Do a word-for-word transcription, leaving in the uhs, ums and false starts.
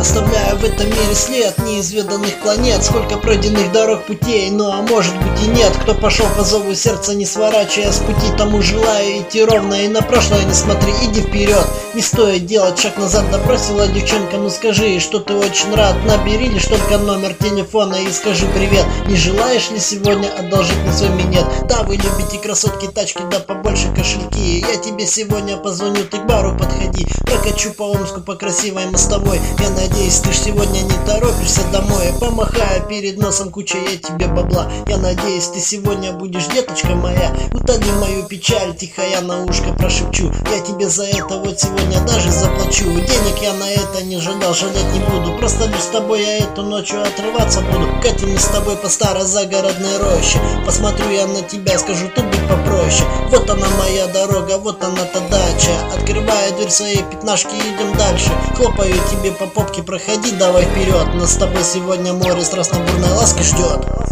оставляя в этом мире след неизведанных планет. Сколько пройденных дорог, путей, ну а может быть и нет. Кто пошел по зову сердца, не сворачивая с пути, тому желаю идти ровно и на прошлое не смотри, иди вперед. Не стоит делать шаг назад, да бросила девчонка, ну скажи, что ты очень рад. Набери лишь только номер телефона и скажи привет. Не желаешь ли сегодня одолжить мне свой минет? Да, вы любите красотки, тачки, да побольше кошельки. Я тебе сегодня позвоню, ты к бару подходи. Прокачу по Омску по красивой мостовой. Я надеюсь, ты ж сегодня не торопишься домой. Помахая перед носом куча я тебе бабла. Я надеюсь, ты сегодня будешь, деточка моя. Утоли мою печаль, тихо я на ушко прошепчу. Я тебе за это вот сегодня даже заплачу. Денег я на это не жалел, жалеть не буду. Просто лишь с тобой я эту ночью отрываться буду. Катим мы с тобой по старой загородной роще. Посмотрю я на тебя, скажу, тут быть попроще. Вот она моя дорога, вот она-то дача. Открывая дверь своей пятнашки, идем дальше. Хлопаю тебе по попке, проходи давай вперед. Нас с тобой сегодня море страстно бурной ласки ждет.